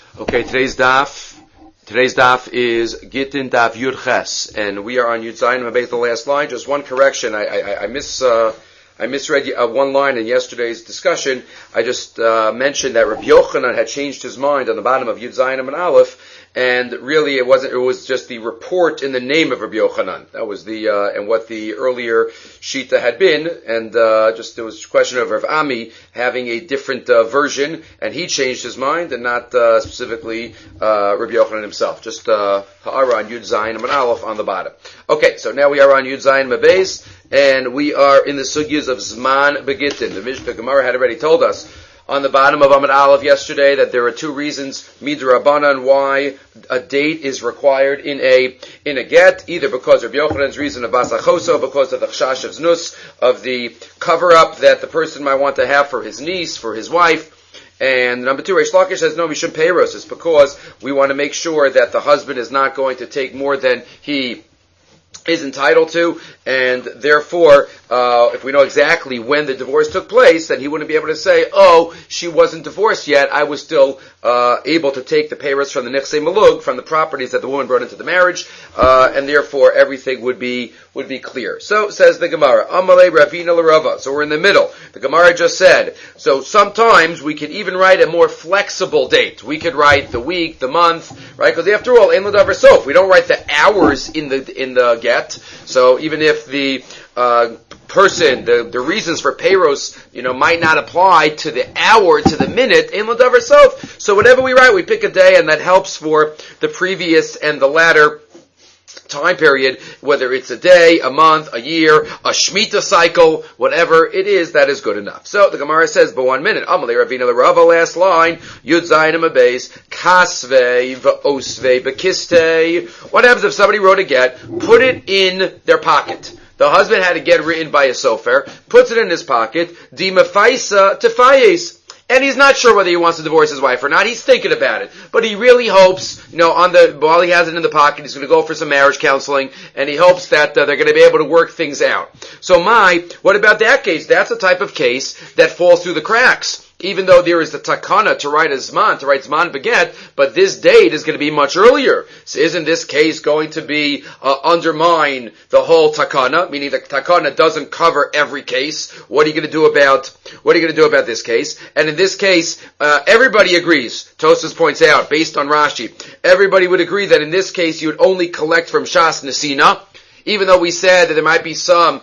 Okay, today's daf is Gittin Daf Yud Ches, and we are on Yud Zayin Mabeit, the last line. Just one correction. I misread one line in yesterday's discussion. I just mentioned that Rabbi Yochanan had changed his mind on the bottom of Yud Zayin and Aleph, and really it was just the report in the name of Rabbi Yochanan. That was and what the earlier Shita had been, and just there was a question of Rav Ami having a different version, and he changed his mind, and not specifically Rabbi Yochanan himself. Just Ha'ara on Yud Zayin and Aleph on the bottom. Okay, so now we are on Yud Zayin Mabez, and we are in the sugyas of Zman Begittin. The Gemara had already told us on the bottom of Amud Aleph yesterday that there are two reasons, midrabanan, why a date is required in a get, either because of Yochanan's reason of basachoso, because of the chashash of znus, of the cover-up that the person might want to have for his niece, for his wife. And number two, Reish Lakish says, no, we shouldn't pay peiros. It's because we want to make sure that the husband is not going to take more than he is entitled to, and therefore, if we know exactly when the divorce took place, then he wouldn't be able to say, oh, she wasn't divorced yet, I was still able to take the peiros from the nechsei malug, from the properties that the woman brought into the marriage, and therefore everything would be clear. So, says the Gemara, Amalei Ravina L'Rava. So we're in the middle. The Gemara just said, so sometimes we could even write a more flexible date. We could write the week, the month, right? Because after all, Ein L'Davar Sof, we don't write the hours in the get. So even if the person, the reasons for peiros, might not apply to the hour, to the minute, Ein L'Davar Sof. So whatever we write, we pick a day, and that helps for the previous and the latter time period, whether it's a day, a month, a year, a Shemitah cycle, whatever it is, that is good enough. So the Gemara says, but 1 minute, Amalei Ravina L'Rava, last line, Yud Zayin Mabez, Kasvei v'osvei b'kistei. What happens if somebody wrote a get, put it in their pocket? The husband had a get written by a sofer, puts it in his pocket, di mefaisa tefayes. And he's not sure whether he wants to divorce his wife or not. He's thinking about it. But he really hopes, while he has it in the pocket, he's going to go for some marriage counseling, and he hopes that they're going to be able to work things out. So what about that case? That's a type of case that falls through the cracks. Even though there is the takana to write Zman Beget, but this date is going to be much earlier. So isn't this case going to be undermine the whole takana? Meaning the takana doesn't cover every case. What are you going to do about this case? And in this case, everybody agrees. Tosfos points out, based on Rashi, everybody would agree that in this case you would only collect from Shas Nesina, even though we said that there might be some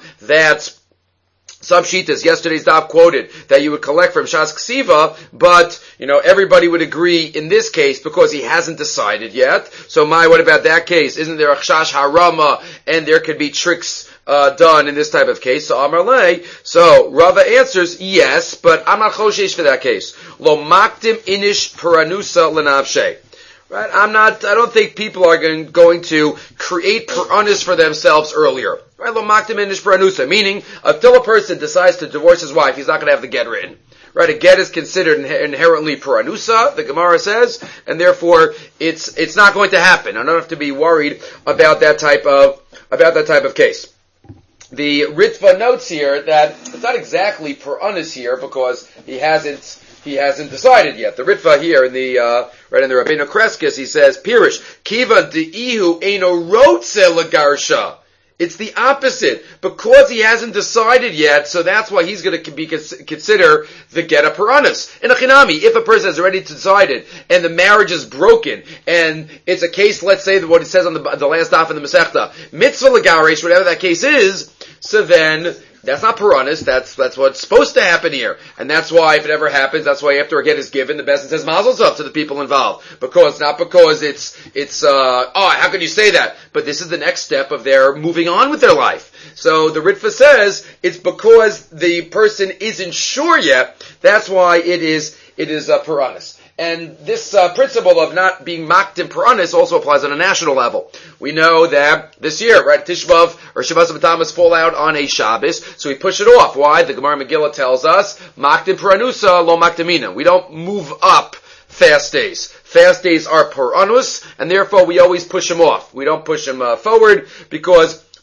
shitas, yesterday's daf quoted, that you would collect from Shas Ksiva, but, everybody would agree in this case because he hasn't decided yet. So what about that case? Isn't there a Chash Harama, and there could be tricks done in this type of case? So Amar Lei, so Rava answers, yes, but I'm not choshesh for that case. Lo maktim inish paranusa lenavshe. Right? I don't think people are going to create puranis for themselves earlier. Right? Lo maktim inish paranusa. Meaning, until a person decides to divorce his wife, he's not going to have the get written. Right? A get is considered inherently paranusa, the Gemara says, and therefore it's not going to happen. I don't have to be worried about that type of case. The Ritva notes here that it's not exactly puranis here because he hasn't decided yet. The Ritva here in the Rabbeinu Kreskis, he says, Pirish, Kiva de'ihu eino rotze lagarsha. It's the opposite. Because he hasn't decided yet, so that's why he's going to consider the get a puranis. In a chinami, if a person has already decided, and the marriage is broken, and it's a case, let's say, what it says on the last daf in the Masechta, mitzvah lagaresh, whatever that case is, so then that's not puranis, that's what's supposed to happen here. And that's why, if it ever happens, that's why after a get is given, the Bezdin says mazel tov to the people involved. Not because it's how can you say that? But this is the next step of their moving on with their life. So the Ritva says, it's because the person isn't sure yet, that's why it is puranis. And this principle of not being makdim puranis also applies on a national level. We know that this year, right, Tishbav or Shavas B'Tamas fall out on a Shabbos, so we push it off. Why? The Gemara Megillah tells us, makdim puranusa lo makdamina. We don't move up fast days. Fast days are puranus, and therefore we always push them off. We don't push them forward because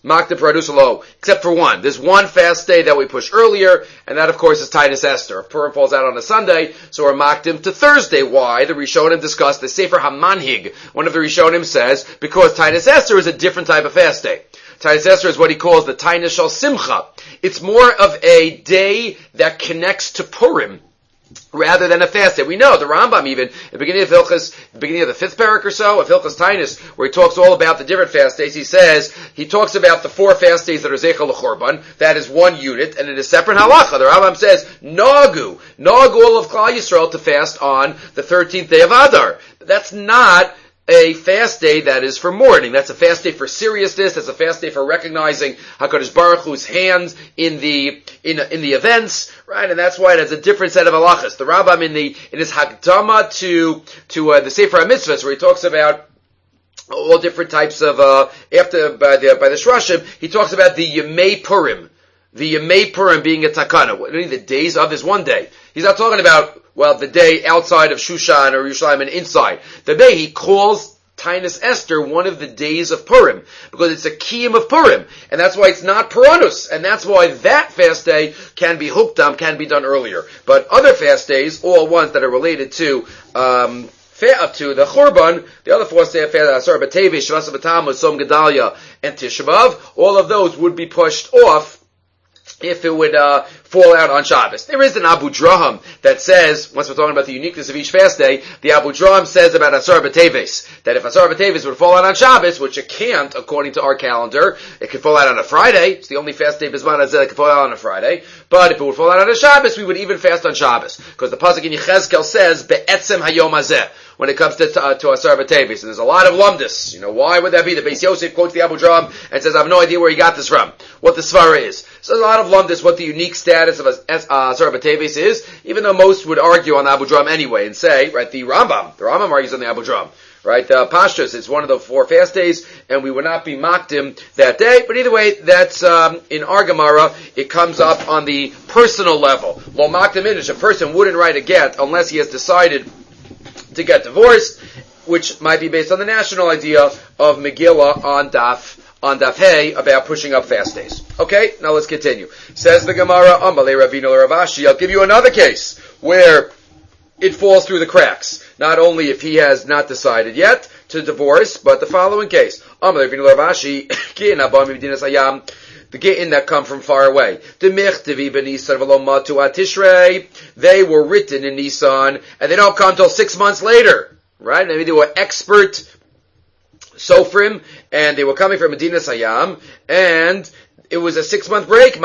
Makdim Paradus Lo, except for one. There's one fast day that we push earlier, and that of course is Titus Esther. If Purim falls out on a Sunday, so we're Makdim to Thursday. Why? The Rishonim discussed, the Sefer HaManhig, one of the Rishonim says, because Titus Esther is a different type of fast day. Titus Esther is what he calls the Tainus Shal Simcha. It's more of a day that connects to Purim, rather than a fast day. We know the Rambam even at the beginning of Hilchos, the beginning of the 5th parak or so of Hilchos Tainus, where he talks all about the different fast days. He talks about the 4 fast days that are Zeichel L'Chorban. That is one unit, and it is separate halacha. The Rambam says Nagu all of Klal Yisrael to fast on the 13th day of Adar. But that's not a fast day that is for mourning. That's a fast day for seriousness. That's a fast day for recognizing HaKadosh Baruch Hu's hands in the events, right? And that's why it has a different set of halachas. The Rambam in his Hakdama to the Sefer HaMitzvahs, where he talks about all different types of after by the Shrashim, he talks about the Yemei Purim. The Yemei Purim being a takana. What are the days of? There's one day. He's not talking about, well, the day outside of Shushan or Yerushalayim and inside. The day he calls Tainus Esther one of the days of Purim, because it's a kiyum of Purim, and that's why it's not Puranus, and that's why that fast day can be hukdam, can be done earlier. But other fast days, all ones that are related to up to the Churban, the other 4 days, Asar B'Teves, Shavas B'Tammuz, Som Gedalia, and Tisha B'Av, all of those would be pushed off if it would fall out on Shabbos. There is an Abu Draham that says, once we're talking about the uniqueness of each fast day, the Abu Draham says about Asar B'Teves, that if Asar B'Teves would fall out on Shabbos, which it can't according to our calendar, it could fall out on a Friday. It's the only fast day Bisman Hazeh that could fall out on a Friday. But if it would fall out on a Shabbos, we would even fast on Shabbos, because the pasuk in Yechezkel says Be'etzem Hayom Hazeh, when it comes to Asar B'Teves. And there's a lot of lumdus. Why would that be? The Beis Yosef quotes the Abu Draham and says, I have no idea where he got this from, what the Svara is. So there's a lot of lumdus what the unique status of Asar B'Teves is, even though most would argue on the Abu Draham anyway and say, right, the Rambam argues on the Abu Draham. Right, Pashtus, it's one of the 4 fast days, and we would not be makdim that day. But either way, that's in our Gemara, it comes up on the personal level. Lo makdim inish, a person wouldn't write a get unless he has decided to get divorced, which might be based on the national idea of Megillah on Daf Hey about pushing up fast days. Okay, now let's continue. Says the Gemara, Amalei Ravina Rav Ashi, I'll give you another case where it falls through the cracks. Not only if he has not decided yet to divorce, but the following case. Amalei Ravina Rav Ashi, the Gittin that come from far away. They were written in Nisan, and they don't come until 6 months later. Right? Maybe they were expert Sofrim, and they were coming from Medina Sayam, and it was a 6-month break.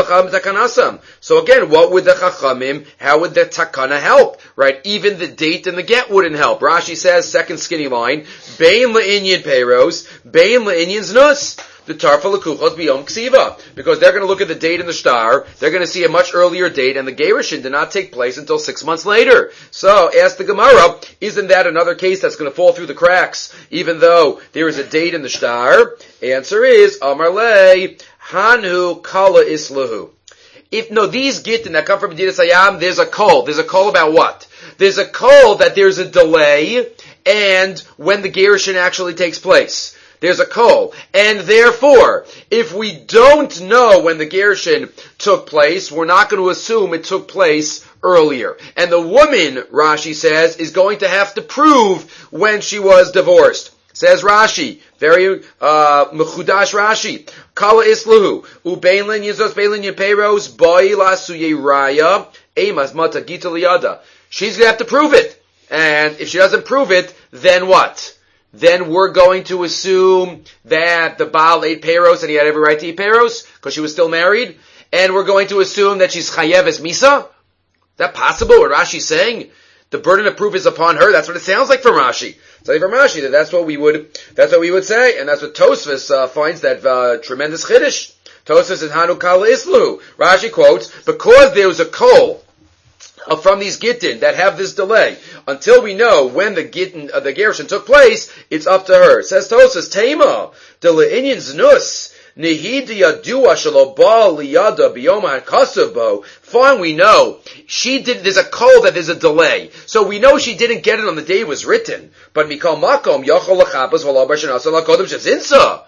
So again, what would the Chachamim, how would the Takana help? Right? Even the date and the get wouldn't help. Rashi says, second skinny line, Bein le'inyan peiros, Bein le'inyan znus. The tarfa lekuchos biyom ksiva, because they're going to look at the date in the star. They're going to see a much earlier date, and the gerushin did not take place until 6 months later. So, ask the Gemara, isn't that another case that's going to fall through the cracks, even though there is a date in the star? Answer is Amar le Hanu Kala Islahu. These gittin that come from Medina Sayam, there's a call. There's a call about what? There's a call that there's a delay, and when the gerushin actually takes place. There's a kol. And therefore, if we don't know when the gerushin took place, we're not going to assume it took place earlier. And the woman, Rashi says, is going to have to prove when she was divorced. Says Rashi, very mechudash Rashi, Kala isluhu, ubein lin yizos bein lin yipeiros, boi la suye raya, emas mata gita liyada. She's going to have to prove it. And if she doesn't prove it, then what? Then we're going to assume that the Baal ate Peiros and he had every right to eat Peiros because she was still married. And we're going to assume that she's Chayeves Misa. Is that possible? What Rashi's saying? The burden of proof is upon her. That's what it sounds like from Rashi. It's like from Rashi that that's what we would say. And that's what Tosfos finds that tremendous chiddush. Tosfos is Hanu Kala Islu. Rashi quotes, because there was a kol from these gittin that have this delay, until we know when the gittin, the gerushin took place, it's up to her. Says Tosas, Tema, de le'inyan znus, nehidi yadua shelo ba liyada biyoma hakasavo. Fine, we know. There's a call that there's a delay. So we know she didn't get it on the day it was written. But mikal makom, yachol lachabas v'lo b'shenasa lakodem shezinsa.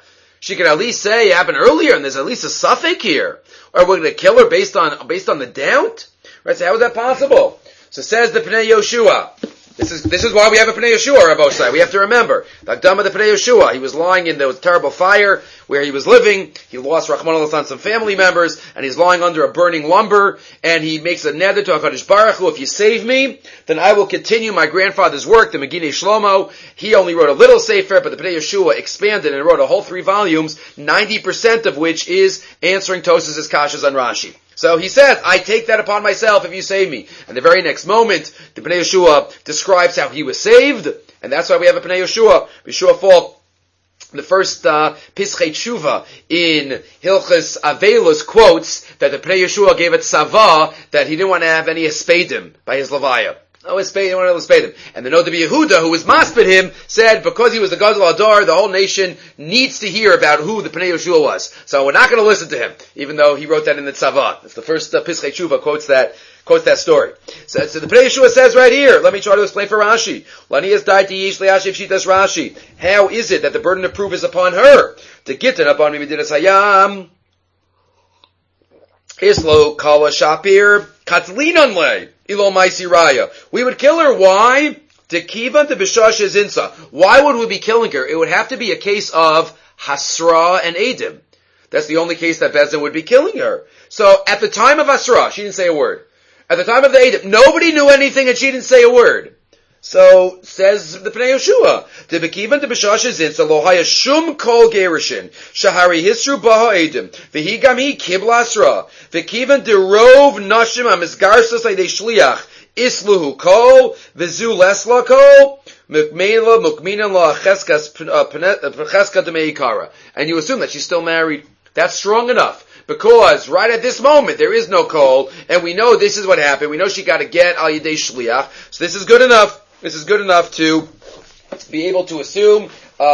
She could at least say it happened earlier, and there's at least a suffix here. Or we're going to kill her based on the doubt? Right? So how is that possible? So says the Pnei Yoshua. This is why we have a Pnei Yoshua, Rabbosai. We have to remember. The Akdama the Pnei Yoshua. He was lying in the terrible fire where he was living. He lost Rahman al some family members, and he's lying under a burning lumber, and he makes a neder to HaKadosh Baruch Hu, if you save me, then I will continue my grandfather's work, the Megillah Shlomo. He only wrote a little sefer, but the Pnei Yoshua expanded and wrote a whole 3 volumes, 90% of which is answering Tosas' Kashas on Rashi. So he says, I take that upon myself if you save me. And the very next moment, the Pnei Yoshua describes how he was saved, and that's why we have a Pnei Yoshua. Yeshua Fall, the first Pischei Tshuva in Hilchas Avelus quotes that the Pnei Yoshua gave it Sava, that he didn't want to have any Espedim by his Levaya. No Espedim, he wanted to Espedim. And the Nodabi Yehuda, who was maspid him, said because he was the Gadol Adar, the whole nation needs to hear about who the Pnei Yoshua was. So we're not going to listen to him, even though he wrote that in the Tzava. It's the first Pischei Tshuva quotes that story. So the Pnei Yoshua says right here, let me try to explain for Rashi. Lanias died to Yish Leashiv Shitas Rashi. How is it that the burden of proof is upon her? To get it upon Midinas Hayam. Islo Kala Shapir Katzlinan Le Ilo Maisi Raya. We would kill her. Why? To Kiva to Bishash Zinsa. Why would we be killing her? It would have to be a case of Hasra and Edim. That's the only case that Bezdin would be killing her. So at the time of Hasra, she didn't say a word. At the time of the Edim, nobody knew anything and she didn't say a word. So, says the Pnei Yoshua, to Bekivan to Bishash Zinsa, Lohaya Shum Kol Gerishin, Shahari Hisru Baha Edim, Vihigam Hi Kibla Asra, Bekivan de Rov Nashim Amisgarsas Aide Shliach, Isluhu Kol, Vizu Lesla Kol, Mukmela Mukmina La Cheska de Meikara. And you assume that she's still married. That's strong enough. Because right at this moment there is no call, and we know this is what happened. We know she got to get al yedei shliach. So this is good enough. This is good enough to be able to assume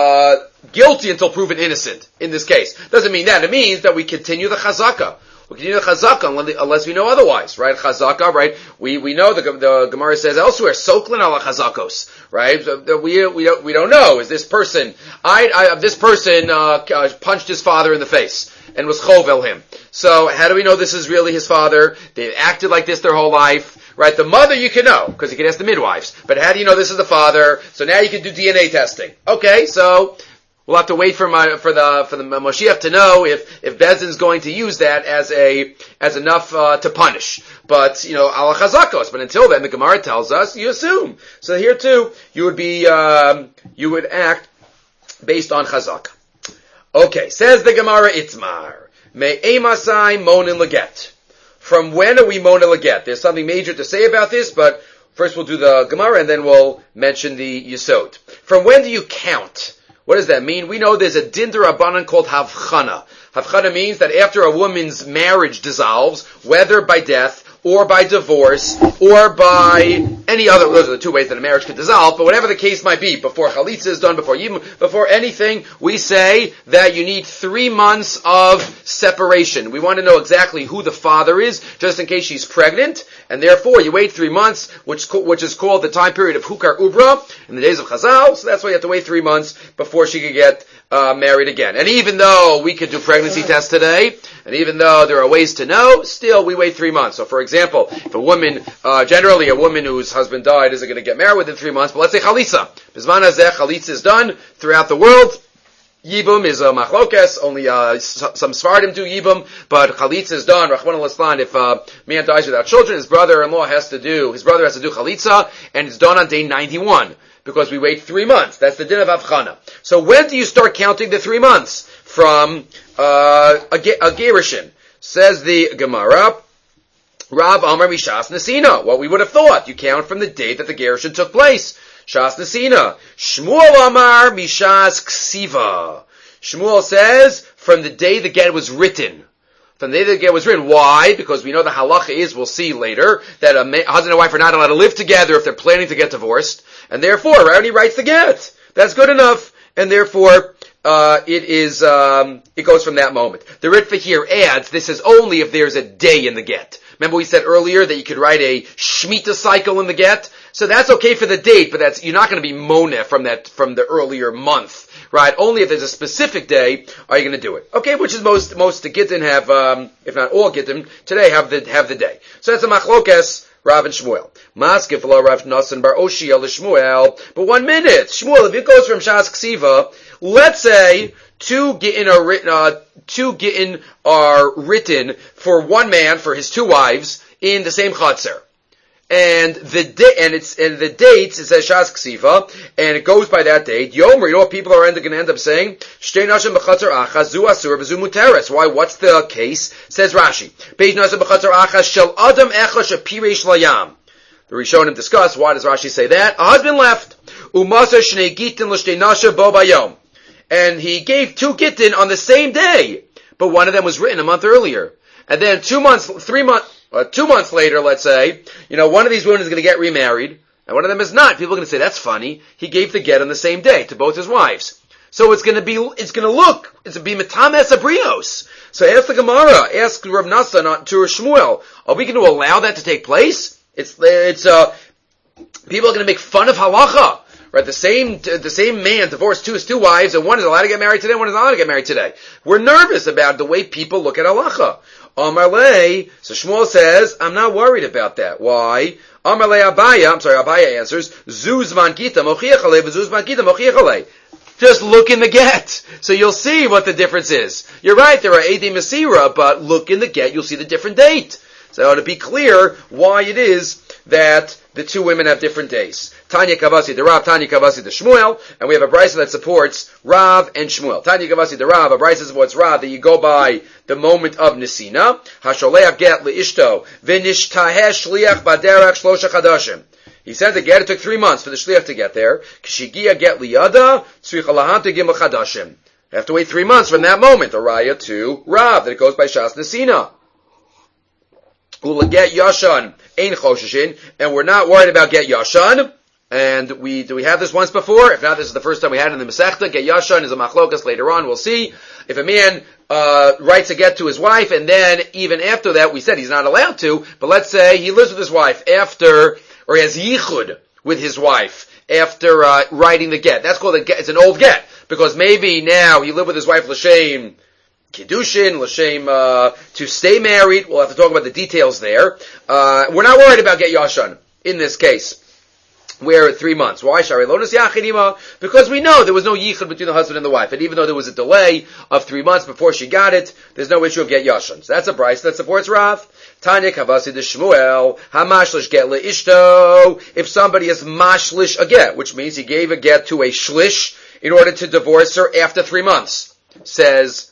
guilty until proven innocent. In this case, doesn't mean that. It means that we continue the chazaka. We continue the chazaka unless we know otherwise, right? Chazaka, right? We know the Gemara says elsewhere, soklin ala chazakos, right? So we don't know. Is this person? This person punched his father in the face and was chovel him. So how do we know this is really his father? They've acted like this their whole life. Right, the mother you can know, because you can ask the midwives. But how do you know this is the father? So now you can do DNA testing. Okay, so we'll have to wait for the Moshiach to know if Bezdin's going to use that as enough to punish. But ala chazakos. But until then, the Gemara tells us you assume. So here too, you would act based on chazak. Okay, says the Gemara Itzmar me'emasai monin leget. From when are we mona leget? There's something major to say about this, but first we'll do the Gemara and then we'll mention the Yesod. From when do you count? What does that mean? We know there's a din d'Rabbanan called Havchana. Havchana means that after a woman's marriage dissolves, whether by death or by divorce or by any other, those are the two ways that a marriage could dissolve, but whatever the case might be, before chalitza is done, before anything, we say that you need 3 months of separation. We want to know exactly who the father is, just in case she's pregnant, and therefore you wait 3 months, which is called the time period of Hukar Ubra, in the days of Chazal, so that's why you have to wait 3 months before she could get married again. And even though we could do pregnancy tests today, and even though there are ways to know, still we wait 3 months. So for example, if a woman, generally a woman whose husband died isn't going to get married within 3 months, but let's say chalitza. Bizman hazeh, chalitza is done throughout the world. Yibum is a machlokes, only some Sfardim do Yibum, but chalitza is done. Rachman al-Islan, if a man dies without children, his brother has to do chalitza, and it's done on day 91. Because we wait 3 months. That's the din of Avchana. So when do you start counting the 3 months? From a Gerishin. Says the Gemara, Rav Amar Mishas Nesina. What we would have thought. You count from the date that the Gerishin took place. Shas Nesina. Shmuel Amar Mishas Ksiva. Shmuel says, from the day the get was written. From the day the get was written. Why? Because we know the halacha is, we'll see later, that a husband and wife are not allowed to live together if they're planning to get divorced. And therefore, right when he writes the get, that's good enough. And therefore, it goes from that moment. The Ritva here adds, this is only if there's a day in the get. Remember we said earlier that you could write a Shemitah cycle in the get? So that's okay for the date, but you're not going to be moneh from the earlier month, right? Only if there's a specific day are you going to do it. Okay, which is most Gittin have, if not all Gittin today have the day. So that's a machlokes Rav and Shmuel. Maskif lo Rav Nasan bar Oshia Shmuel. But 1 minute, Shmuel, if it goes from Shas Ksiva, let's say two gittin are written for one man for his 2 wives in the same chutzner. And the dates, it says Shas Ksiva, and it goes by that date. Yomer, you know what people are going to end up saying? Shtei nashim b'chatzar achas, zu asur v'zu muteres. Why? What's the case? Says Rashi. Beis nashim b'chatzar achas shel adam echa shepireish layam. The Rishonim discuss, why does Rashi say that? A husband left. Umasa shnei gitin l'shtei nashim bo bayom. And he gave 2 gittin on the same day, but one of them was written a month earlier. And then 2 months later, let's say, one of these women is going to get remarried, and one of them is not. People are going to say, that's funny. He gave the get on the same day to both his wives. So it's going to be metames abrios. So ask the Gemara, ask Rav Nasan to Shmuel, are we going to allow that to take place? People are going to make fun of halacha. Right, the same man divorced his 2 wives, and one is allowed to get married today, one is not allowed to get married today. We're nervous about the way people look at halacha. Amarle, so Shmuel says, I'm not worried about that. Why? Amarle Abaya answers, Zuzman Gita Mochiachale, Zuzman Gita Mochiachale. Just look in the get. So you'll see what the difference is. You're right, there are Edi Masira, but look in the get, you'll see the different date. So to be clear why it is that the 2 women have different days. Tanya Kavasi the Rav, Tanya Kavasi the Shmuel, and we have a brisa that supports Rav and Shmuel. Tanya Kavasi the Rav, a brisa supports Rav that you go by the moment of Nesina. Hasholeach get leishto v'nishtaheh shliach baderach shlosha chadashim. He said the get, it took 3 months for the shliach to get there. Kshigia get liyada tzricha lahanta gimel chadashim. You have to wait 3 months from that moment. A raya to Rav that it goes by Shas Nesina. Ula get yashan ein choshishin, and we're not worried about get yashan. And do we have this once before? If not, this is the first time we had it in the Masechta. Get yashan is a machlokas later on. We'll see. If a man writes a get to his wife, and then even after that, we said he's not allowed to, but let's say he lives with his wife or he has yichud with his wife after writing the get. That's called a get. It's an old get, because maybe now he lived with his wife l'shem Kiddushin, l'shem to stay married. We'll have to talk about the details there. We're not worried about get yashan in this case. We're at 3 months. Why? Because we know there was no yichud between the husband and the wife. And even though there was a delay of 3 months before she got it, there's no issue of get yashan. So that's a brisa that supports Rav. Tanya Kavasi de Shmuel, hamashlish get leishto. If somebody is mashlish a get, which means he gave a get to a shlish in order to divorce her after 3 months, says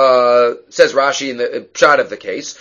Rashi in the pshat of the case.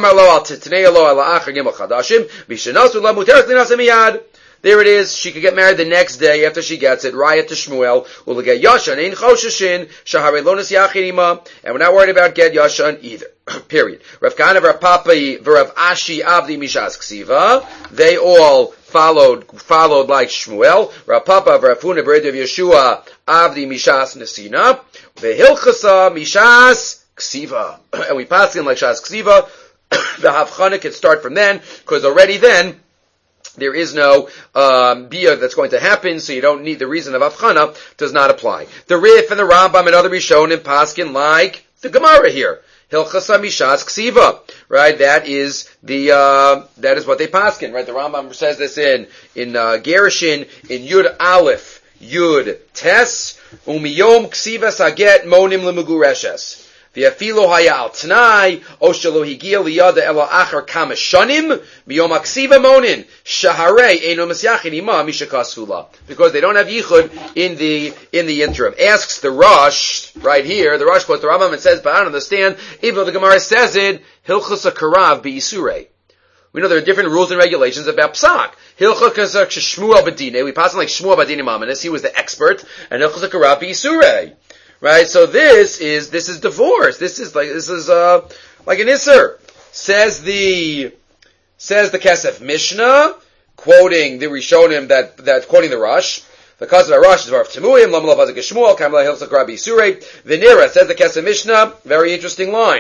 There it is. She could get married the next day after she gets it. Raya to Shmuel. We'll get Yashan in Chosheshin. Shahare Lonas Yachinima. And we're not worried about get Yashan either. Period. Rav Kana, Rav Papai, Rav Ashi, Avdi Mishas Ksiva. They all followed like Shmuel. Rav Papa, Rav Huna, Bered of Yeshua, Avdi Mishas Nesina. Vehilchasa Mishas Ksiva. And we pass him like Shas Ksiva. The Havchana can start from then, because already then, there is no bia that's going to happen, so you don't need the reason of Avchana does not apply. The Rif and the Rambam and other Rishonim paskin like the Gemara here. Hilchasa Mishas Ksiva. Right? That is what they paskin, right? The Rambam says this in Gerushin, in Yud Aleph, Yud Tes, Umiyom Ksiva Saget Monim Lemugureshes. V'afilo haya al t'nai, o shelo higia liyada ela achar kama shanim, miyom aksiva monin, shaharei eino mesyachin ima mishakasula. Because they don't have yichud in the interim. Asks the Rosh, right here, the Rosh quotes the Rambam and says, but I don't understand, even though the Gemara says it, hilchas karav bi'isurei. We know there are different rules and regulations about psak. Hilchas shmuel badine, we pass on like Shmuel badine mamanis, he was the expert, and hilchas karav bi'isurei. Right, so this is divorce. This is like an Isser. Says the Kesef Mishnah, quoting the Rishonim that quoting the Rosh. The cause of the Rosh is Rav Temuyim, Lam Lav Azak Shmuel, Kamla Hilsak Rabbi Surei. Venira says the Kesef Mishnah, very interesting line.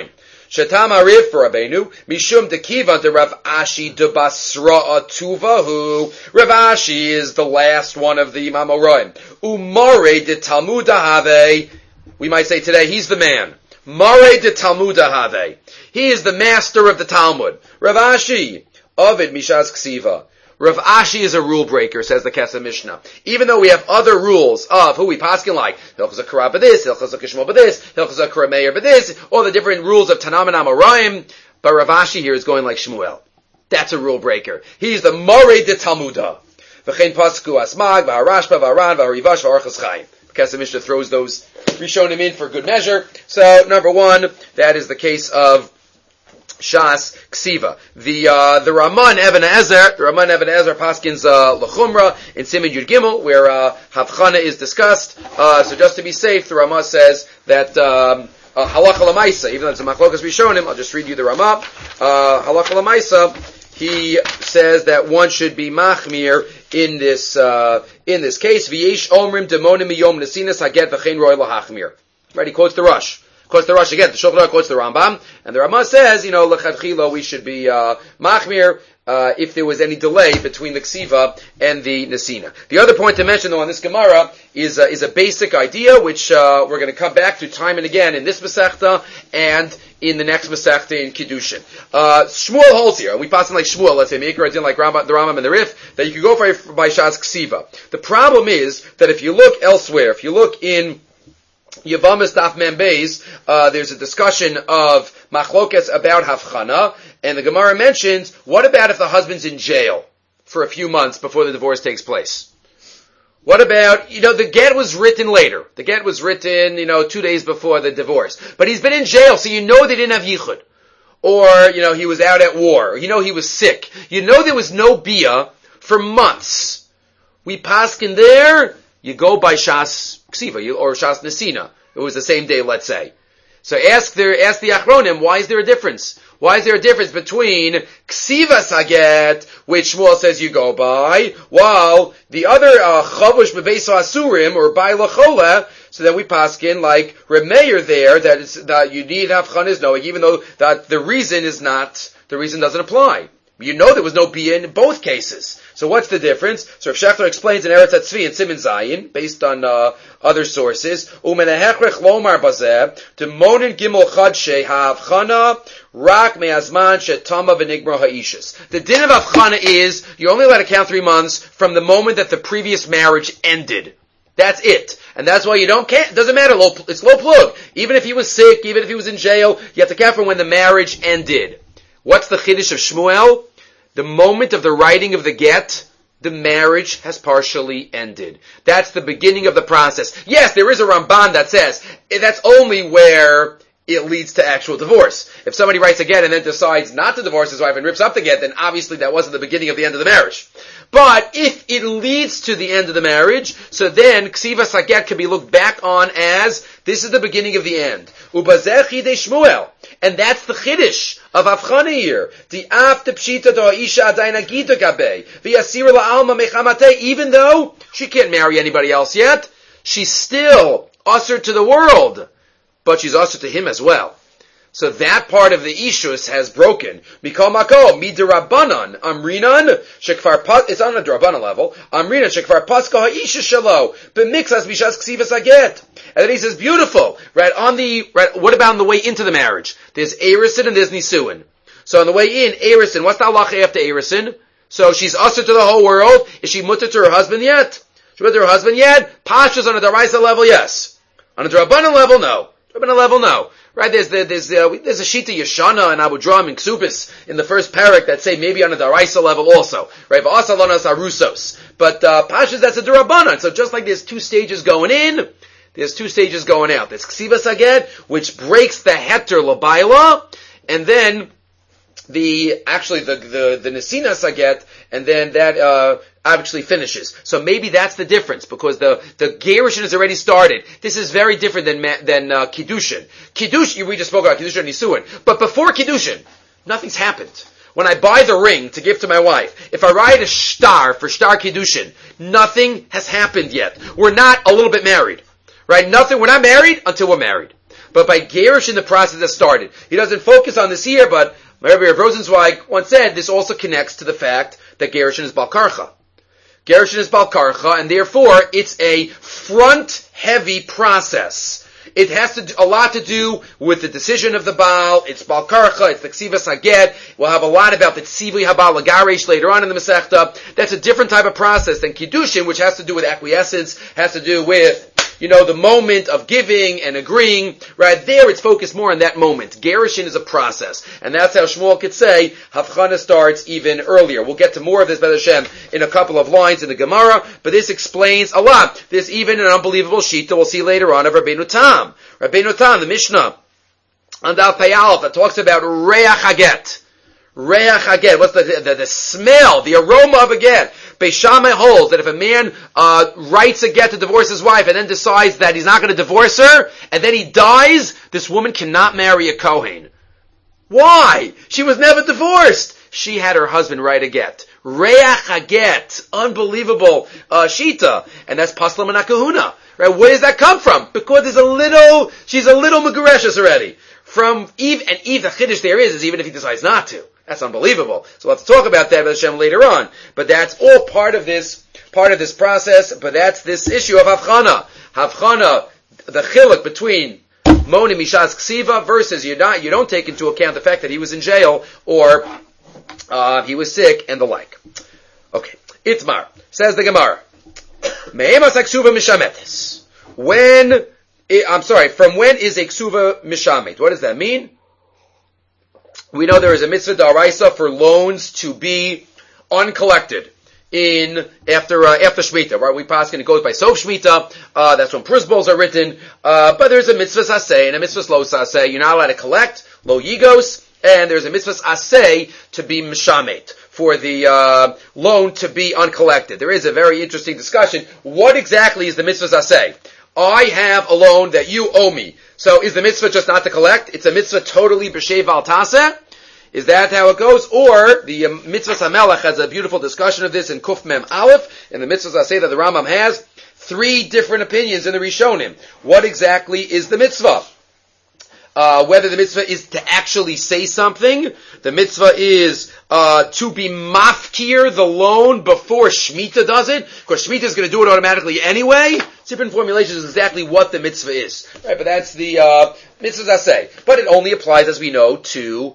Shetam Arif for Rabbeinu, Mishum Dekiva de Rav Ashi de Basra Tuvahu. Rav Ashi is the last one of the Mamoraim. Umare de Talmud Have. We might say today, he's the man. Mare de Talmud Have. He is the master of the Talmud. Rav Ashi, Ovid Mishas Ksiva. Rav Ashi is a rule breaker, says the Kesef Mishnah. Even though we have other rules of who we paskin like, Hilchos HaKara b'dis, Hilchos HaKishmo b'dis, Hilchos HaKara Meir b'dis, all the different rules of Tanam and Amoraim, but Rav Ashi here is going like Shmuel. That's a rule breaker. He's the Morei de Talmuda. V'chein pasku asmag, v'harashba, v'haran, v'harivash, v'archas chayim. Kesef Mishnah throws those Rishonim in for good measure. So, number one, that is the case of Shas Ksiva. The Raman Even Ezer Paskins L'chumra in Siman Yud Gimel, where Havchana is discussed. So just to be safe, the Ramah says that Halacha L'maisa, even though it's a Machlokas Rishonim, I'll just read you the Ramah. Halacha L'maisa, he says that one should be machmir in this case. V'yesh omrim demonim miyom nesinas haget v'chein roy lahachmir. Right, he quotes the Rush. Quotes the Rush again. The Shulchan Aruch quotes the Rambam, and the Ramah says, lechatchila we should be machmir if there was any delay between the ksiva and the nesina. The other point to mention, though, on this Gemara is a basic idea which we're going to come back to time and again in this Masechta and in the next Masechta in Kiddushin. Shmuel holds here, and we pass in like Shmuel, let's say, Meikar Adin like the Rambam and the Rif, that you can go by Shas Ksiva. The problem is that if you look elsewhere, if you look in Yavamas Daf Mem Beis, there's a discussion of machlokes about Havchana, and the Gemara mentions, what about if the husband's in jail for a few months before the divorce takes place? What about, the get was written later. The get was written, 2 days before the divorce. But he's been in jail, so they didn't have yichud. Or, he was out at war. He was sick. There was no bia for months. We paskin there, you go by Shas Ksiva, or Shas Nesina. It was the same day, let's say. So ask the Achronim, why is there a difference? Why is there a difference between Ksiva Saget, which Shmuel says you go by, while the other Chavush Bebeso Asurim, or Bai Lachole, so that we paskin like Remeir there, that you need Havchanas knowing, even though that the reason doesn't apply. There was no bia in both cases. So what's the difference? So Rav Shechter explains in Eretz HaTzvi and Siman Zayin, based on other sources, Umenehechrech lomar bazeh, Demonin gimel chadshe ha'avchana, rak me'azman shetama v'nigmar ha'ishus. The din of Avchana is, you're only allowed to count 3 months from the moment that the previous marriage ended. That's it. And that's why it doesn't matter, it's low plug. Even if he was sick, even if he was in jail, you have to count from when the marriage ended. What's the chiddush of Shmuel? The moment of the writing of the get, the marriage has partially ended. That's the beginning of the process. Yes, there is a Ramban that says that's only where it leads to actual divorce. If somebody writes a get and then decides not to divorce his wife and rips up the get, then obviously that wasn't the beginning of the end of the marriage. But if it leads to the end of the marriage, so then Ksiva Saget can be looked back on as this is the beginning of the end. Ubazeh chidei Shmuel. And that's the chiddush of Avchana here. Even though she can't marry anybody else yet, she's still usher to the world, but she's usher to him as well. So that part of the ishus has broken. Mikol makom midirabanan amrinan shekvar pas. It's on a drabanan level. Amrinan shekvar paska ha'isha shalo b'mixas b'shas ksivas aget. And then he says, beautiful. Right. What about on the way into the marriage? There's erisin and there's nisuin. So on the way in, erisin. What's the halacha after erisin? So she's usher to the whole world. Is she mutter to her husband yet? She mutter to her husband yet? Pashas on a daraisa level, yes. On a drabanan level, no. Drabanan level, no. Right, there's a Shita Yeshana and Abu Dram and Ksubis in the first parak that say maybe on a Daraisa level also. Right, V'asalonas Arusos. But Pashas, that's a Durabanan. So just like there's 2 stages going in, there's 2 stages going out. There's Ksiva Saget, which breaks the Heter L'Baila, and then the Nesina Saget, and then that actually finishes. So maybe that's the difference, because the Gerushin has already started. This is very different than Kiddushin. Kiddushin, we just spoke about Kiddushin and Nisuin. But before Kiddushin, nothing's happened. When I buy the ring to give to my wife, if I write a shtar for shtar Kiddushin, nothing has happened yet. We're not a little bit married. Right? We're not married until we're married. but by Gerushin the process has started. He doesn't focus on this here, but Rabbi Rosenzweig once said this also connects to the fact that Gerushin is Bal Karcha. Gerushin is Bal Karcha, and therefore it's a front-heavy process. It has a lot to do with the decision of the Baal. It's Bal Karcha, it's the Ksivas Haged. We'll have a lot about the Tzivui Habal Lagaresh later on in the Masechta. That's a different type of process than Kiddushin, which has to do with acquiescence, has to do with, the moment of giving and agreeing. Right there, it's focused more on that moment. Gerushin is a process. And that's how Shmuel could say, Havchana starts even earlier. We'll get to more of this, B'ez Hashem, in a couple of lines in the Gemara, but this explains a lot. There's even an unbelievable shita we'll see later on of Rabbeinu Tam. Rabbeinu Tam, the Mishnah, on Daf Pei Aleph, that talks about Reach Haget. Reach Haget, what's the smell, the aroma of a get? Beis Shammai holds that if a man writes a get to divorce his wife and then decides that he's not going to divorce her, and then he dies, this woman cannot marry a Kohen. Why? She was never divorced. She had her husband write a get. Reach Haget, unbelievable shita, and that's Pasla Mana Kahuna. Right? Where does that come from? Because she's a little Megureshes already. From Eve, and Eve, the Chiddush there is even if he decides not to. That's unbelievable. So let's talk about that, B'ez Hashem, later on. But that's all part of this process, but that's this issue of Havchana. Havchana, the chiluk between Moni Mishas Ksiva versus you don't take into account the fact that he was in jail or he was sick and the like. Okay. Itmar, says the Gemara. Me'emas Aksuva Mishametes. From when is a Ksuva Mishamet? What does that mean? We know there is a mitzvah d'oraisa for loans to be uncollected after Shemitah, right? We pass and it goes by Sof Shemitah. That's when prisbos are written. But there's a mitzvah aseh and a mitzvah lo aseh. You're not allowed to collect lo yigos, and there's a mitzvah aseh to be mishamet, for the loan to be uncollected. There is a very interesting discussion. What exactly is the mitzvah aseh? I have a loan that you owe me. So is the mitzvah just not to collect? It's a mitzvah totally b'shev al taseh? Is that how it goes? Or the mitzvah Samelech has a beautiful discussion of this in Kuf Mem Aleph, and the mitzvahs Aseh that the Rambam has 3 different opinions in the Rishonim. What exactly is the mitzvah? Whether the mitzvah is to actually say something, the mitzvah is to be mafkir the loan before Shemitah does it, because Shemitah is going to do it automatically anyway. Different formulations is exactly what the mitzvah is. Right, but that's the mitzvahs aseh. But it only applies, as we know, to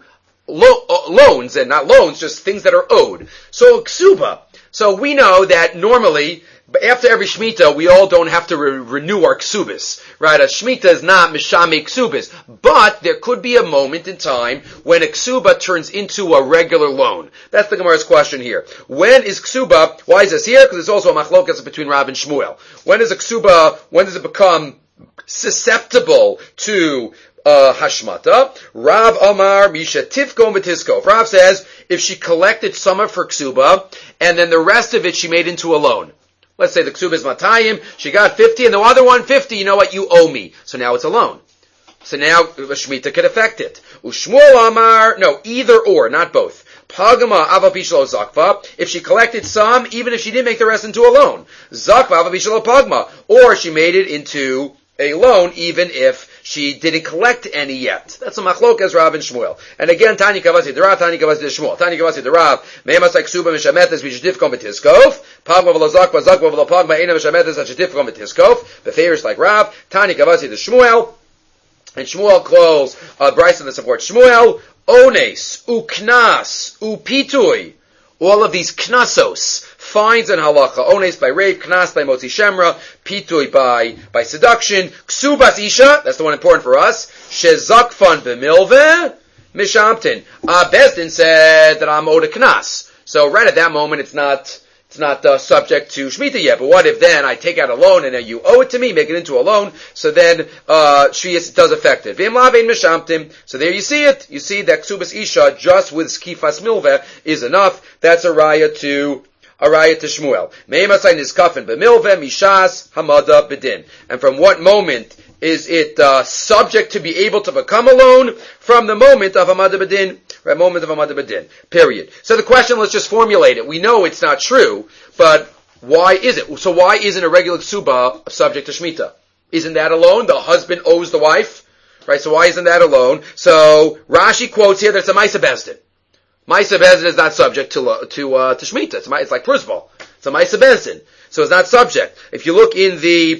loans, and not loans, just things that are owed. So ksuba. So we know that normally, after every Shemitah, we all don't have to renew our ksubis, right? A Shemitah is not mishame ksubis, but there could be a moment in time when a ksuba turns into a regular loan. That's the Gemara's question here. When is ksuba? Why is this here? Because it's also a machlokas between Rav and Shmuel. When is a ksuba? When does it become susceptible to hashmata? Rav Amar Misha Tifko Matisko. Rav says if she collected some of her ksuba and then the rest of it she made into a loan. Let's say the ksuba is matayim, she got 50, and the other 150, you know what, you owe me. So now it's a loan. So now the Shemitah could affect it. Ushmuel Amar, no, either or, not both. Pagama avapishlo zakva, if she collected some, even if she didn't make the rest into a loan. Zakva avapishlo pagma, or she made it into a loan even if she didn't collect any yet. That's a machlokas Rav and Shmuel. And again, Tani Kavasi Derav, Tani Kavasi Shmuel. Tani Kavasi Derav, Me'emas Ksuba Mishametes V'Shedifkom B'Tiskov, Pagma V'Lo Zakva, Zakva V'Lo Pagma, Eina Mishametes V'Shedifkom B'Tiskov, Beferish like Rav, Tani Kavasi Shmuel, and Shmuel calls Bryson that supports Shmuel, Ones, Uknas, Upitui, all of these knasos, fines and halacha, ones by rape, knas by motzi shemra, pitui by seduction, ksubas isha, that's the one important for us, shezakfan b'milveh, mishamtin. Bezdin said that I'm owed a knas. So right at that moment it's not subject to Shemitah yet. But what if then I take out a loan and then you owe it to me, make it into a loan, so then Shvius does affect it. V'im lavein mishamtim. So there you see it. You see that Ksubas Isha just with Skifas Milveh is enough. That's a raya to Shmuel. Me'emasayin is kafin b'milveh mishas hamada b'din. And from what moment is it subject to be able to become a loan? From the moment of hamada b'din. Right, moment of hamada b'din. Period. So the question, let's just formulate it. We know it's not true, but why is it? So why isn't a regular ksuba subject to Shemitah? Isn't that a loan? The husband owes the wife, Right, so why isn't that a loan? So Rashi quotes here that it's a Maisa Bezdin. Maisa Bezdin is not subject to Shemitah. It's like Prusbal. It's a Maisa Bezdin. So it's not subject. If you look in the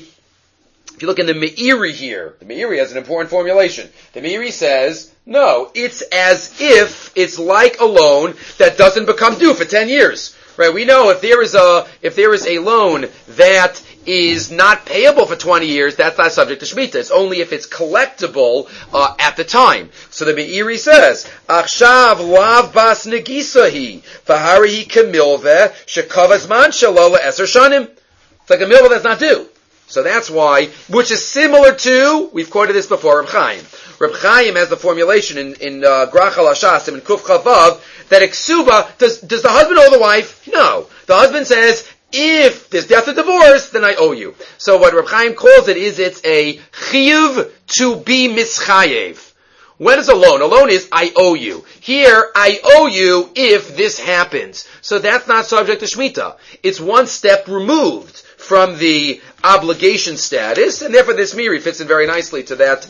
Meiri here, the Meiri has an important formulation. The Meiri says, no, it's as if it's like a loan that doesn't become due for 10 years. Right? We know if there is a loan that is not payable for 20 years, that's not subject to Shemitah. It's only if it's collectible at the time. So the Meiri says, Achshav lav bas negisahi, v'harihi kemilveh, shekavaz man shalola eser shanim. It's like a milveh that's not due. So that's why, which is similar to, we've quoted this before, Reb Chaim. Reb Chaim has the formulation in Grach al Hashas, in Kuf Chavav, that Eksuba, does the husband owe the wife? No. The husband says, if there's death or divorce, then I owe you. So what Reb Chaim calls it is it's a chiyuv to be mischayev. When is a loan? A loan is I owe you. Here, I owe you if this happens. So that's not subject to Shemitah. It's one step removed from the obligation status, and therefore this Meiri fits in very nicely to that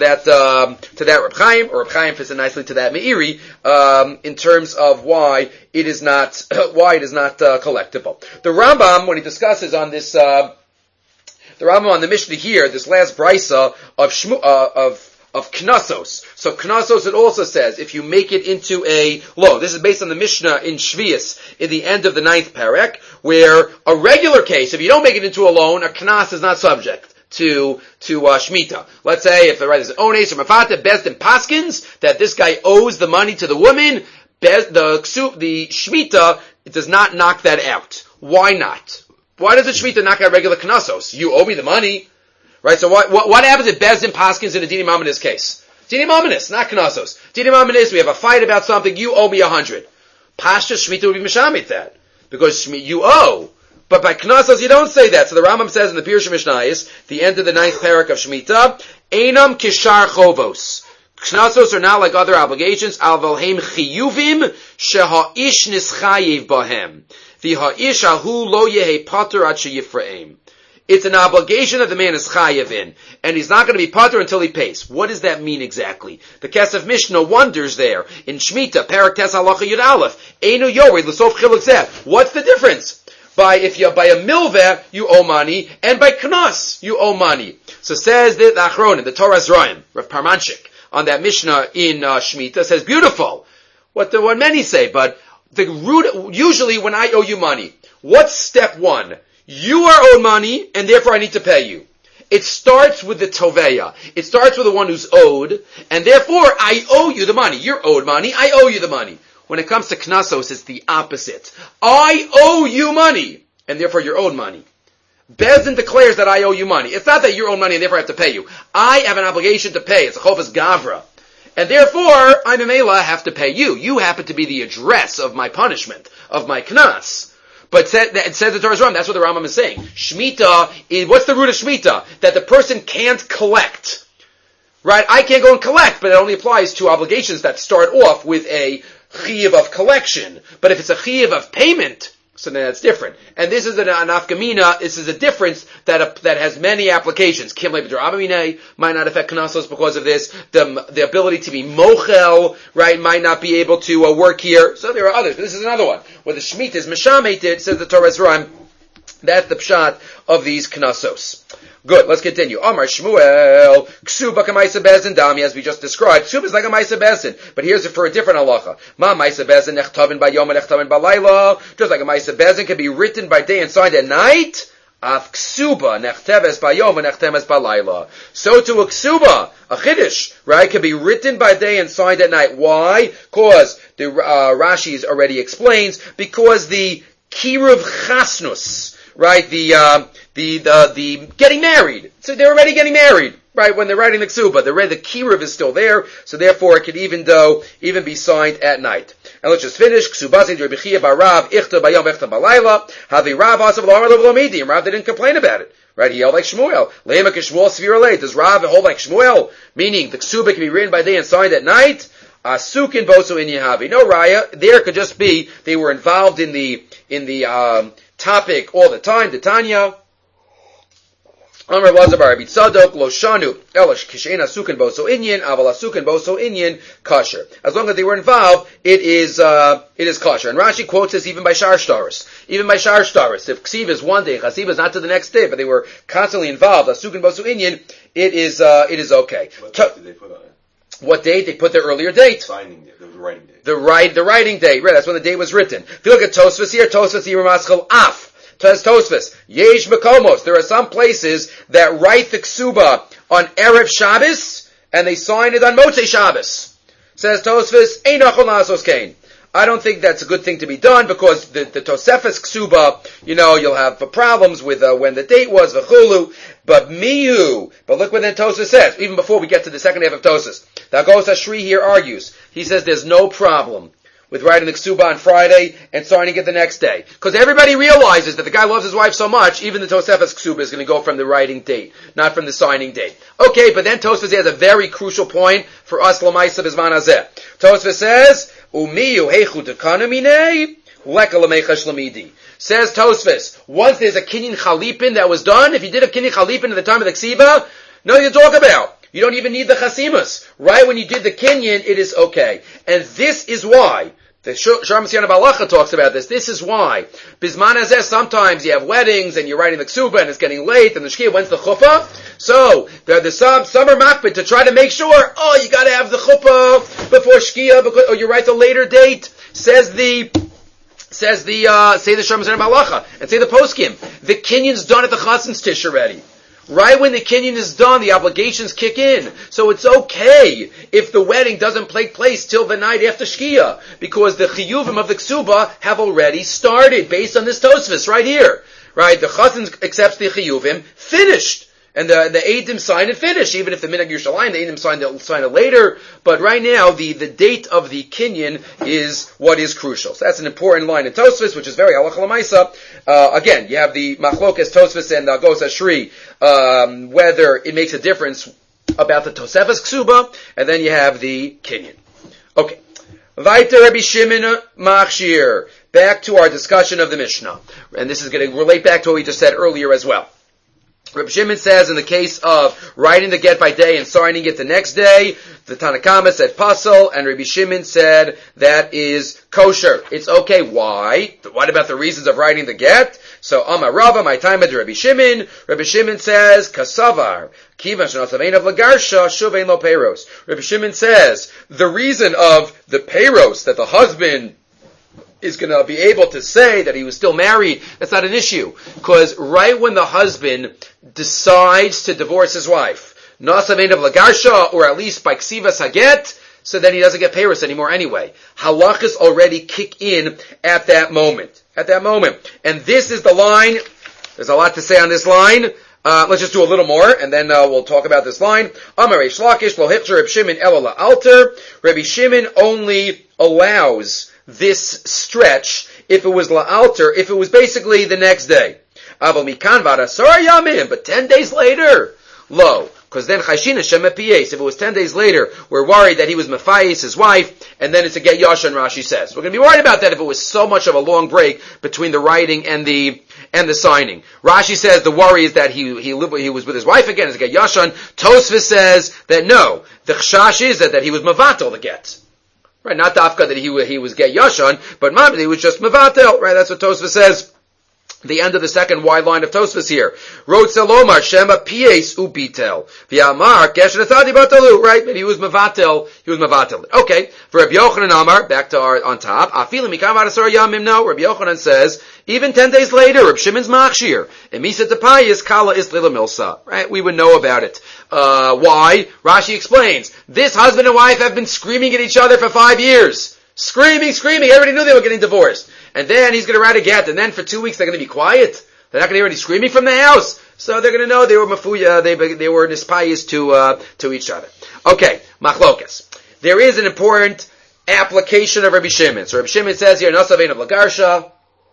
Reb Chaim, or Reb Chaim fits in nicely to that Meiri, in terms of why it is not collectible. The Rambam, when he discusses on this, the Rambam on the Mishnah here, this last brisa of Knasos. So Knasos, it also says, if you make it into a loan, this is based on the Mishnah in Shvius, in the end of the 9th parak, where a regular case, if you don't make it into a loan, a Knas is not subject to Shemitah. Let's say if there's an Ones or Mafata, Bezdin Paskins, that this guy owes the money to the woman, the Shemitah, it does not knock that out. Why not? Why does the Shemitah knock out regular Knasos? You owe me the money. Right, so what happens if Bezdin Paskins in a Dini Mamonis case? Dini Mamonis, not Knasos. Dini Mamonis, we have a fight about something, you owe me 100. Pashta Shemitah would be Mishamit that. Because you owe. But by Knasos you don't say that. So the Rambam says in the Pirush Mishnayos, the end of the 9th parak of Shemitah, Einam Kishar Chovos. Knasos are not like other obligations, Al Volheim Chiyuvim, Sheha'ish Nischayev Bahem. The Ha'ish Ahu Lo Yehe Pater Ad Sheyifraim. It's an obligation that the man is chayev in, and he's not going to be pater until he pays. What does that mean exactly? The Kesef Mishnah wonders there. In Shemitah, Parak Tes Halacha Yud Aleph, Einu Yored L'Sof Chiluk Zeh. What's the difference? By a milveh, you owe money, and by knas, you owe money. So says the Achronim, the Torah Zraim, Rav Parmanchik, on that Mishnah in Shemitah, says, beautiful. What many say, but the root, usually when I owe you money, what's step one? You are owed money, and therefore I need to pay you. It starts with the toveya. It starts with the one who's owed, and therefore I owe you the money. You're owed money, I owe you the money. When it comes to knasos, it's the opposite. I owe you money, and therefore you're owed money. Bezdin declares that I owe you money. It's not that you're owed money and therefore I have to pay you. I have an obligation to pay. It's a chovas gavra. And therefore, I, Memela, have to pay you. You happen to be the address of my punishment, of my knas. But it says the Torah's wrong. That's what the Rambam is saying. Shemitah, what's the root of Shemitah? That the person can't collect. Right? I can't go and collect, but it only applies to obligations that start off with a chiyuv of collection. But if it's a chiyuv of payment, so then that's different. And this is an afkamina, this is a difference that has many applications. Kim le'b'drabamine might not affect knasos because of this. The ability to be mochel, right, might not be able to work here. So there are others. But this is another one. Where the Shemitah is meshameted, says the Torah Zeraim, that's the pshat of these knasos. Good, let's continue. Amar Shmuel, Ksuba k'maisa bezin dami, as we just described. Ksuba is like a maisa bezin, but here's it for a different halacha. Ma maisa bezin nechtavin b'yom and nechtavin b'layla. Just like a maisa bezin can be written by day and signed at night. Af ksuba nechteves b'yom and nechteves b'layla. So to a ksuba, a chiddush, right, can be written by day and signed at night. Why? Because the Rashi's already explains. Because the kiruv chasnus. Right, the getting married. So they're already getting married, right, when they're writing the ksuba. The kiruv is still there, so therefore it could even be signed at night. And let's just finish. Ksubasi d'Rebbi barav ichta bayom ichta balayla. Havi Rav asav lo lo midim. Rav didn't complain about it. Right, he held like Shmuel. Lema k'Shmuel svira leit. Does Rav hold like Shmuel? Meaning the ksuba can be written by day and signed at night. Asukin boso in Yehavi. No raya. There could just be they were involved in the topic all the time. The Tanya. Amar Lazar bar Rabbi Tzadok lo shanu elish kishein asukin boso inyan aval asukin boso inyan kosher. As long as they were involved, it is kosher. And Rashi quotes this even by Shar Shtaris. Even by Shar Shtaris, if ksiv is one day, chasiv is not to the next day, but they were constantly involved, asukin boso inyan, it is okay. What date did they put on it? What date? They put the earlier date. Signing date, the writing date. The writing date. Right, that's when the date was written. If you look at Tosfos here, Maschal Af. Tosfos, Yesh Mekomos. There are some places that write the Ksuba on Erev Shabbos, and they sign it on Motzei Shabbos. Says Tosfos, Ein Achol Nasos Kain. I don't think that's a good thing to be done, because the Tosefes Ksuba, you'll have problems with when the date was, v'chulu. But look what then Tosfos says, even before we get to the second half of Tosfos. The Agos Ashri here argues. He says there's no problem with writing the Ksuba on Friday and signing it the next day. Because everybody realizes that the guy loves his wife so much, even the Tosefes Ksuba is going to go from the writing date, not from the signing date. Okay, but then Tosfos has a very crucial point for us, Lamaisa Bizman Hazeh. Tosfos says, Umiyu heichu dekanamine, leka lamechash lamidi. Says Tosfos, once there's a kinyan chalipin that was done, if you did a kinyan chalipin at the time of the Ksiba, nothing to talk about. You don't even need the chasimas. Right when you did the kinyan, it is okay. And this is why, the Shar Messiana Balacha talks about this, this is why, Bizman Hazeh, sometimes you have weddings, and you're writing the ksuba, and it's getting late, and the shkia, when's the chuppah? So, some are makpid to try to make sure, you gotta have the chuppah before shkia, or you write the later date, say the Shar Messiana Balacha, and say the poskim. The kinyan's done at the chasen's tish already. Right when the kinyan is done, the obligations kick in. So it's okay if the wedding doesn't take place till the night after Shkia, because the chiyuvim of the ksuba have already started based on this Tosfos right here. Right? The chassan accepts the chiyuvim, finished. And the Eidim sign and finish, even if the Minhag Yerushalayim, the Eidim sign it later. But right now, the date of the kinyan is what is crucial. So that's an important line in Tosfos, which is very halacha l'maisa. Again, you have the Machlokes Tosfos and the Agos Ashri, whether it makes a difference about the Tosefes Ksuba, and then you have the kinyan. Okay. Vaiter Rabbi Shimon Machshir. Back to our discussion of the Mishnah. And this is going to relate back to what we just said earlier as well. Rabbi Shimon says in the case of writing the get by day and signing it the next day, the Tanna Kama said pasul, and Rabbi Shimon said that is kosher. It's okay. Why? What about the reasons of writing the get? So Amar Rava, my time at Rabbi Shimon. Rabbi Shimon says kasavar kivan shenosavein of lagarsha shuvein lo peiros. Rabbi Shimon says the reason of the peiros, that the husband is going to be able to say that he was still married, that's not an issue. Because right when the husband decides to divorce his wife, Nasavein of Lagarsha, or at least by Ksivas Haget, so then he doesn't get peiros anymore anyway. Halachas already kick in at that moment. And this is the line. There's a lot to say on this line. Let's just do a little more, and then we'll talk about this line. Amar Reish Lakish lo hichzer Reb Shimon elo la'alter. Rabbi Shimon only allows this stretch if it was la'alter, if it was basically the next day. Aval mikan v'arasar yamim, but 10 days later, lo. Because then Chayshina Shem Epiyes, if it was 10 days later, we're worried that he was Mephias, his wife, and then it's a get Yashan, Rashi says. We're going to be worried about that if it was so much of a long break between the writing and the signing. Rashi says the worry is that he was with his wife again, it's a get Yashan. Tosfos says that no, the Chashash is that he was Mavatel the get. Right, not Dafka that he was get Yashan, but Mamad, he was just Mavatel, right, that's what Tosfos says. The end of the second wide line of Tosfos here. Wrote Salomar, Shema Pies Ubitel. V'amar, Geshenatadi Batalu. Right? Maybe he was Mavatel. Okay. For Rabbi Yochanan Amar, back to our, on top. Afilim Mikam Arasar Yamim. No. Rabbi Yochanan says, even 10 days later, Rabbi Shimon's Machshir. Emisa Tepayis, Kala Islela Milsa. Right? We would know about it. Why? Rashi explains. This husband and wife have been screaming at each other for 5 years. Screaming. Everybody knew they were getting divorced. And then he's going to write a get, and then for 2 weeks they're going to be quiet. They're not going to hear any screaming from the house. So they're going to know they were mafuya, they were nispayis to each other. Okay, machlokas. There is an important application of Rabbi Shimon. So Rabbi Shimon says here, Nasavein of Lagarsha,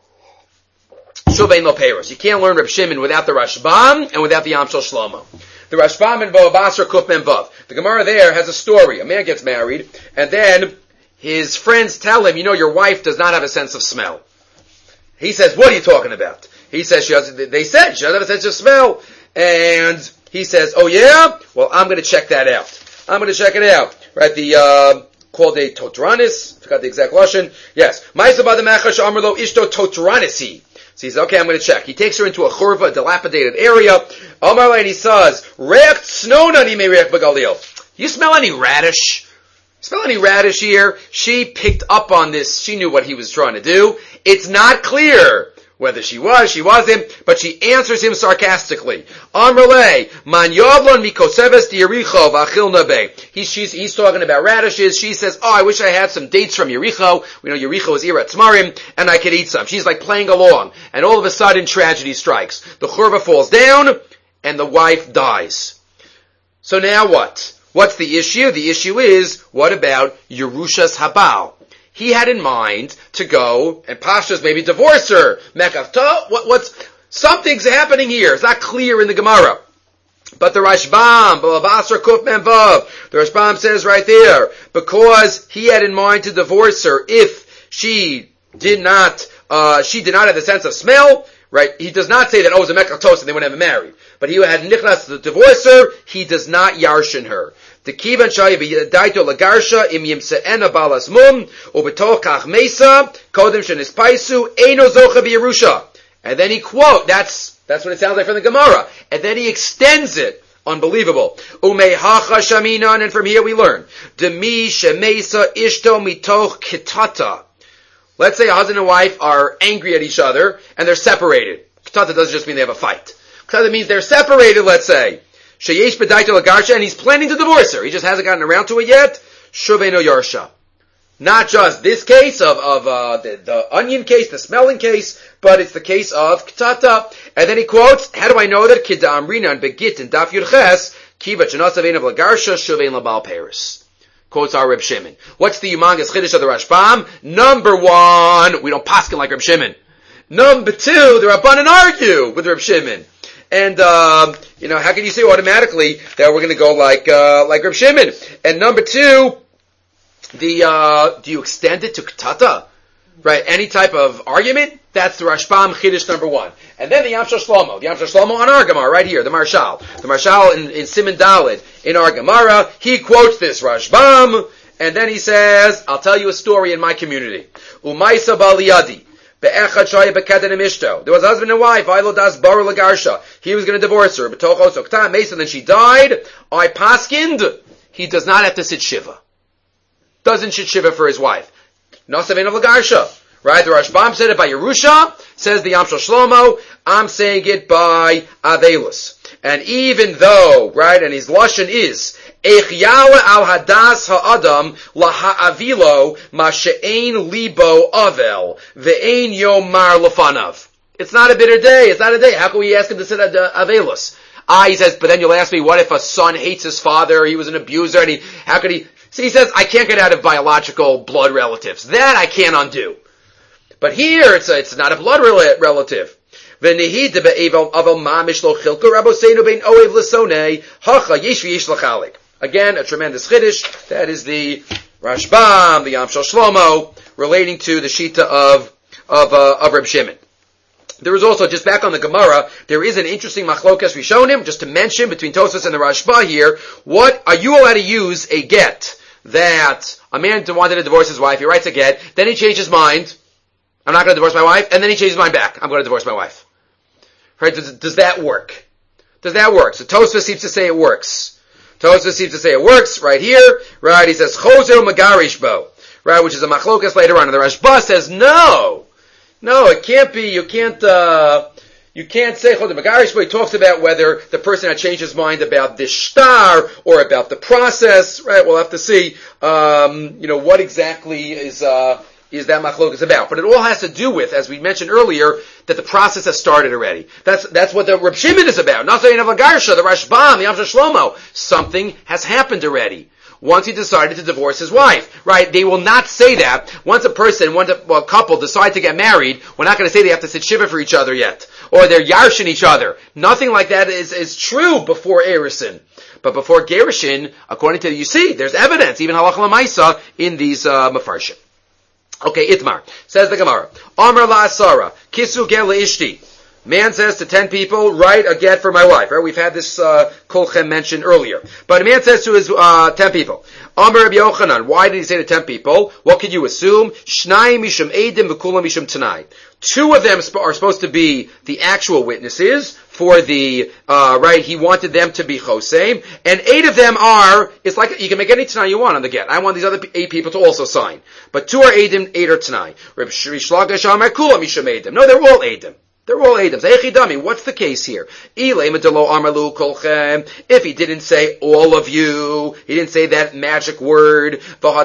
Shuvein lo peiros. You can't learn Rabbi Shimon without the Rashbam and without the Yam Shel Shlomo. The Rashbam and Boabasar Kuf Ben Vav. The Gemara there has a story. A man gets married, and then his friends tell him, your wife does not have a sense of smell. He says, what are you talking about? He says, they said she doesn't have a sense of smell. And he says, oh yeah? Well, I'm going to check that out. I'm going to check it out. Right, the, called a Totranis. Forgot the exact Lashon. Yes. Ma'isa b'adam echash amar lo ishto Totranisi. So he says, okay, I'm going to check. He takes her into a churva, a dilapidated area. Amar le, and he says, Re'ach tznona ni me're'ach b'galil. You smell any radish? Smell any radish here? She picked up on this. She knew what he was trying to do. It's not clear whether she wasn't, but she answers him sarcastically. Amrele, man yavlon mikoseves di Yericho v'achil nabe. He's talking about radishes. She says, oh, I wish I had some dates from Yericho. We know Yericho is Eretz Marim, and I could eat some. She's like playing along, and all of a sudden tragedy strikes. The churva falls down, and the wife dies. So now what? What's the issue? The issue is, what about Yerushas Habal? He had in mind to go and Pashas maybe divorce her. Something's happening here. It's not clear in the Gemara. But the Rashbam, the Rashbam says right there, because he had in mind to divorce her if she did not have the sense of smell, right? He does not say that, it was a mekatos and they would never marry. But he had nichnas to divorce her, he does not yarshin her. The kivan shayi daito lagarsha im yimseena balas mum ubetochach mesa kodem shenispaisu eino zocha b'Yerusha. And then he quote, that's what it sounds like from the Gemara. And then he extends it. Unbelievable. Umehacha shaminan, and from here we learn demi shemesa ishto mitoch kitata. Let's say a husband and wife are angry at each other and they're separated. Kitata doesn't just mean they have a fight. Kitata means they're separated, let's say. Sheyesh b'daito lagarsha, and he's planning to divorce her. He just hasn't gotten around to it yet. Shuveno yarsha. Not just this case of the onion case, the smelling case, but it's the case of ktata. And then he quotes, how do I know that? Kida amrinan begit in daf yurches, kiva chanasavein of lagarsha, shuvein labal paris. Quotes our Reb Shimon. What's the humongous chiddush of the Rashbam? Number one, we don't paskin like Reb Shimon. Number two, the Rabbanan argue with Reb Shimon. And, how can you say automatically that we're going to go like Reb Shimon? And number two, do you extend it to Ktata? Right? Any type of argument? That's the Rashbam Chiddush number one. And then the Yamshel Shlomo. The Yamshel Shlomo on our Gemara, right here, the Marshal. The Marshal in Siman Daled, in our Gemara, he quotes this Rashbam, and then he says, I'll tell you a story in my community. Umaysa baliyadi. There was a husband and wife. He was going to divorce her. Then she died. I paskind. He does not have to sit shiva. Doesn't sit shiva for his wife. Nasavein of Lagarsha. Right? The Rashbam said it by Yerusha. Says the Yamshel Shlomo. I'm saying it by Avelus. And even though, right, and his lashon is Echyawa al hadas ha'adam laha'avilo ma she'ein libo avel ve'ein yomar lefanav. It's not a bitter day. It's not a day. How can we ask him to sit at Avelus? He says, but then you'll ask me, what if a son hates his father? He was an abuser, and how could he? So he says, I can't get out of biological blood relatives. That I can't undo. But here, it's not a blood relative. Again, a tremendous chiddush. That is the Rashbam, the Yamshel Shlomo, relating to the Shita of Reb Shimon. There is also, just back on the Gemara, there is an interesting machlokas rishonim, just to mention, between Tosfos and the Rashba here. What, are you allowed to use a get that a man wanted to divorce his wife, he writes a get, then he changes his mind, I'm not going to divorce my wife, and then he changes his mind back, I'm going to divorce my wife. Right? Does that work? Does that work? So Tosfos seems to say it works. Tosfos seems to say it works right here. Right? He says chozer megarish bo. Right? Which is a machlokas later on. And the Rashba says no, it can't be. You can't say chozer megarish bo. He talks about whether the person had changed his mind about this shtar or about the process. Right? We'll have to see. What exactly is that machlokas about? But it all has to do with, as we mentioned earlier, that the process has started already. That's what the Reb Shimon is about. Nasayin of Lagarsha, the Rashbam, the Yamshel Shlomo. Something has happened already. Once he decided to divorce his wife, right? They will not say that. Once a couple decide to get married, we're not going to say they have to sit shiva for each other yet. Or they're yarshin each other. Nothing like that is true before Erishin. But before Gerishin, according to, there's evidence, even halacha l'maisa, in these mafarshim. Okay, Itmar. Says the Gemara. Amar la asara. Kisu ger leishti. Man says to 10 people, write a get for my wife. Right? We've had this kolchem mentioned earlier. But a man says to his 10 people, Amar Rabbi Yochanan, why did he say to 10 people? What could you assume? Shnai mishum eidim v'kulam mishum tanai. 2 of them are supposed to be the actual witnesses for the, right, he wanted them to be choseim, and 8 of them are, it's like, you can make any tanai you want on the get. I want these other 8 people to also sign. But 2 are eidim, 8 are tanai. Reb Rish Lakish Amar kulam mishum eidim. No, they're all eidim. They're all Adams. What's the case here? If he didn't say all of you, he didn't say that magic word,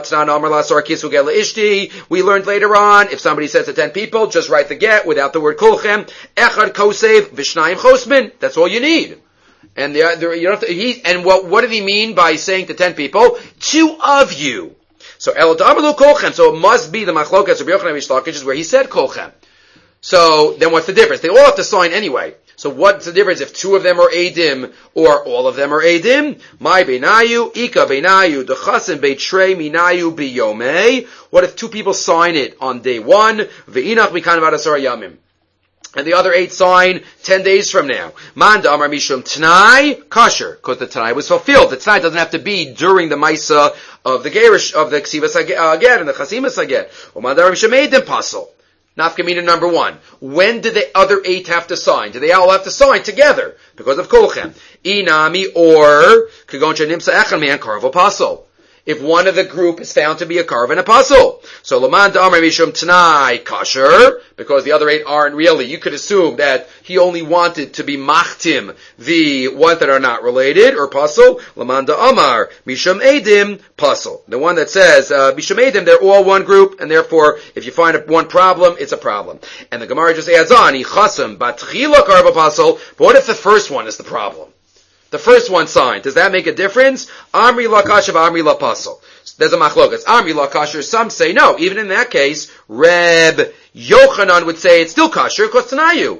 we learned later on, if somebody says to 10 people, just write the get without the word kolchem, echad kosev v'shnayim chosmin. That's all you need. And you don't have to, what did he mean by saying to 10 people? 2 of you. So so it must be the machlokas of Yochanan Rish Lakish where he said kolchem. So then what's the difference? They all have to sign anyway. So what's the difference if 2 of them are Eidim or all of them are Eidim? My beinayu, Ika beinayu, Dechasim beitrei minayu biyomei. What if 2 people sign it on day 1? Ve'inach mikan vadasar yamim. And the other 8 sign 10 days from now. Manda amar mishum t'nai, kosher, because the t'nai was fulfilled. The t'nai doesn't have to be during the Maisa of the Gerish, of the Ksivas Aget and the Chasimas Aget. Manda amar mishum Eidim pasol. Nafkamina number 1. When do the other 8 have to sign? Do they all have to sign together? Because of kolchem. Inami or kagoncha nimsa echan me'an karv apostle. If one of the group is found to be a karv and apostle. So Laman Amar Mishum Tanai Kasher, because the other 8 aren't really. You could assume that he only wanted to be machtim, the ones that are not related, or apostle. Laman Amar Mishum Edim Pasul. The one that says Mishum Edim, they're all one group, and therefore, if you find one problem, it's a problem. And the Gemara just adds on, Ichasam Batchila Karv Apostle. But what if the first one is the problem? The first one signed. Does that make a difference? Amri la kasher, Amri la pasol. There's a machlokas. Amri la kasher. Some say no. Even in that case, Reb Yochanan would say it's still kasher because Tanayu.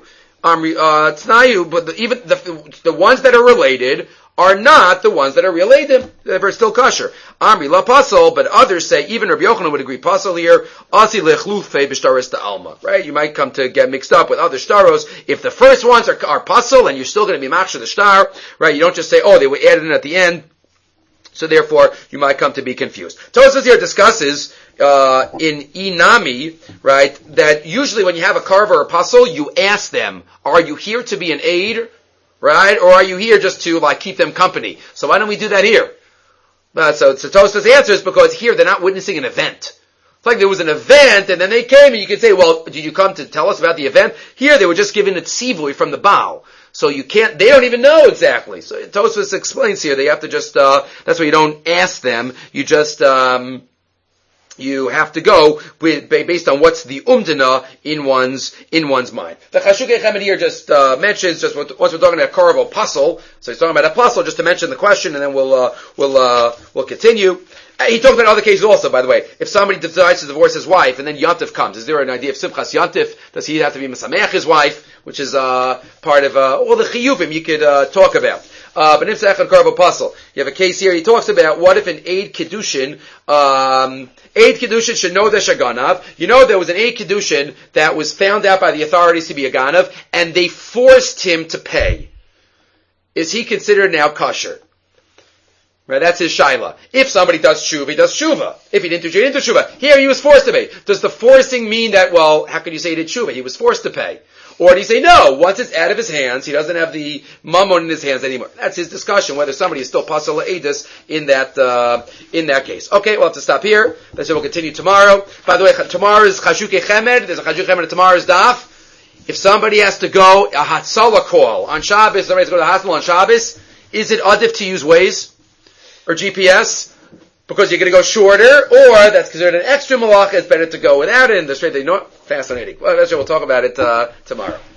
Tanayu, but even the ones that are related are not the ones that are related. They're still kasher. Amri la pasol, but others say, even Rabbi Yochanan would agree pasol here, asi lechlufe b'shtaris ta'alma. Right? You might come to get mixed up with other shtaros. If the first ones are pasol and you're still going to be machshir the shtar, right? You don't just say, oh, they were added in at the end. So therefore, you might come to be confused. Tosfos here discusses, in Inami, right, that usually when you have a karva or a pasol, you ask them, are you here to be an aid? Right? Or are you here just to, keep them company? So why don't we do that here? So Tosfos answers because here they're not witnessing an event. It's like there was an event and then they came and you could say, well, did you come to tell us about the event? Here they were just given a tzivui from the Baal. So they don't even know exactly. So Tosfos explains here, they have to just, that's why you don't ask them, you just, you have to go based on what's the umdana in one's mind. The Chashukei Chemed here just mentions once we're talking about Korov apostle, so he's talking about apostle just to mention the question, and then we'll continue. He talked about other cases also, by the way. If somebody decides to divorce his wife and then Yontif comes, is there an idea of Simchas Yontif? Does he have to be Mesameach his wife, which is part of all the chiyuvim you could talk about. But Nimsa Echad Korov apostle, you have a case here. He talks about what if an Eid Kiddushin should know the Shaganav. You know there was an Eid Kiddushin that was found out by the authorities to be a Ganav, and they forced him to pay. Is he considered now kosher? Right, that's his shaila. If somebody does tshuva, he does tshuva. If he didn't do tshuva, he didn't do tshuva. Here he was forced to pay. Does the forcing mean that, well, how could you say he did tshuva? He was forced to pay. Or do you say, no, once it's out of his hands, he doesn't have the mammon in his hands anymore. That's his discussion, whether somebody is still pasal edus in that case. Okay, we'll have to stop here. That's it, we'll continue tomorrow. By the way, tomorrow's Chashukei Chemed, there's a Chashukei Chemed tomorrow's daf. If somebody has to go, a Hatzalah call on Shabbos, somebody has to go to the hospital on Shabbos, is it adif to use Waze or GPS? Because you're going to go shorter, or that's considered an extra malacha, it's better to go without it, and the straight, fascinating. Well, that's what we'll talk about it tomorrow.